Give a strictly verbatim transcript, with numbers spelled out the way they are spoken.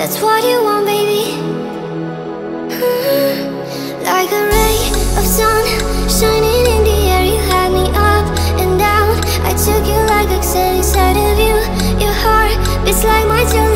that's what you want, baby. Mm. Like a ray of sun shining in the air, you had me up and down. I took you like I said inside of you. Your heart beats like my chest.